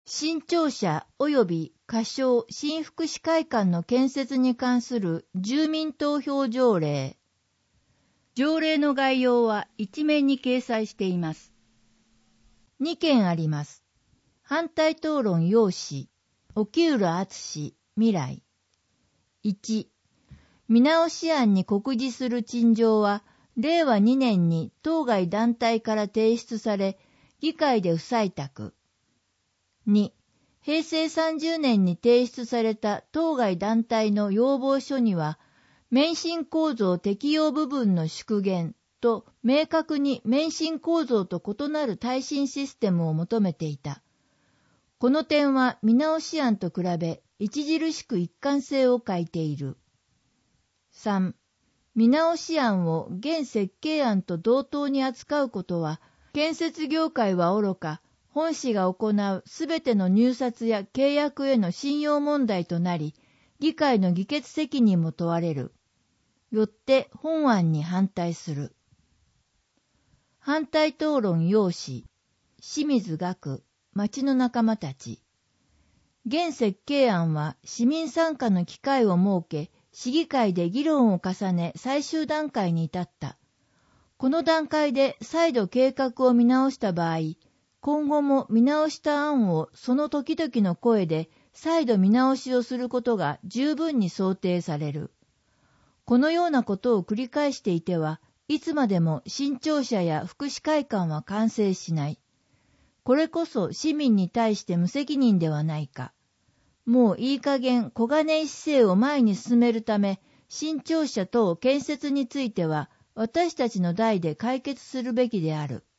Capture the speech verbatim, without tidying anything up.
新庁舎及び仮称新福祉会館の建設に関する住民投票条例。条例の概要は一面に掲載しています。にけんあります。反対討論要旨、沖浦敦未来。いち、見直し案に告示する陳情は、れいわにねんに当該団体から提出され、議会で不採択。に、へいせいさんじゅうねんに提出された当該団体の要望書には、免震構造適用部分の縮減と明確に免震構造と異なる耐震システムを求めていた。この点は見直し案と比べ著しく一貫性を欠いている。さん、見直し案を現設計案と同等に扱うことは、建設業界はおろか、本市が行うすべての入札や契約への信用問題となり、議会の議決責任も問われる。よって本案に反対する。反対討論要旨、清水学、町の仲間たち。現設計案は市民参加の機会を設け、市議会で議論を重ね最終段階に至った。この段階で再度計画を見直した場合、今後も見直した案をその時々の声で再度見直しをすることが十分に想定される。このようなことを繰り返していては、いつまでも新庁舎や福祉会館は完成しない。これこそ市民に対して無責任ではないか。もういい加減小金井市政を前に進めるため、新庁舎等建設については私たちの代で解決するべきである。